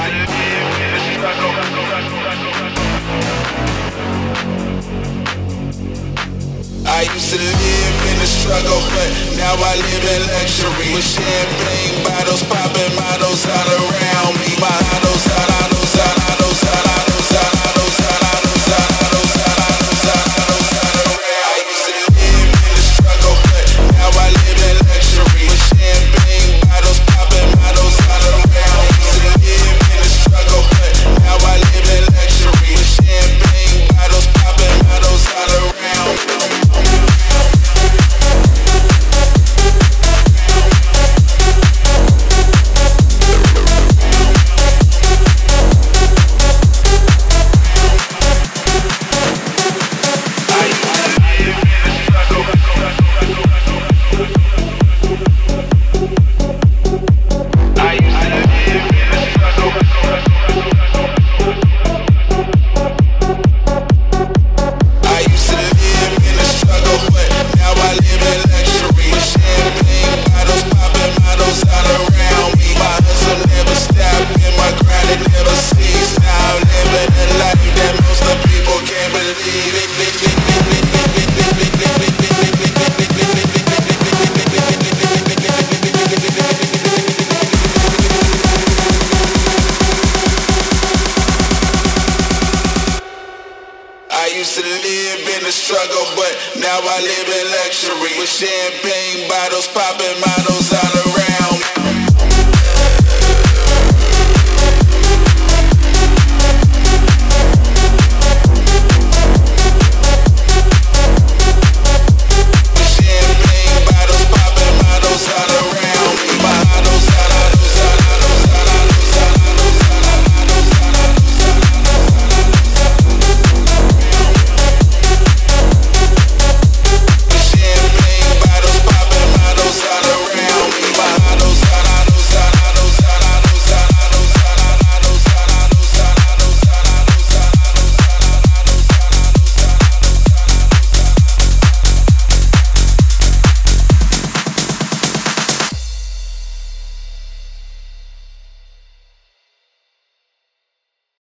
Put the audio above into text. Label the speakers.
Speaker 1: I used to live in the struggle, but now I live in luxury. With champagne bottles popping, models all around me. My models, models, models, models, models, models, models, models, models, I used to live in the struggle, but now I live in luxury. With champagne bottles popping, models all around me. Used to live in the struggle, but now I live in luxury. With champagne bottles popping, models all around me. I used to live in the struggle, but now I live in luxury. With champagne bottles popping, models all around.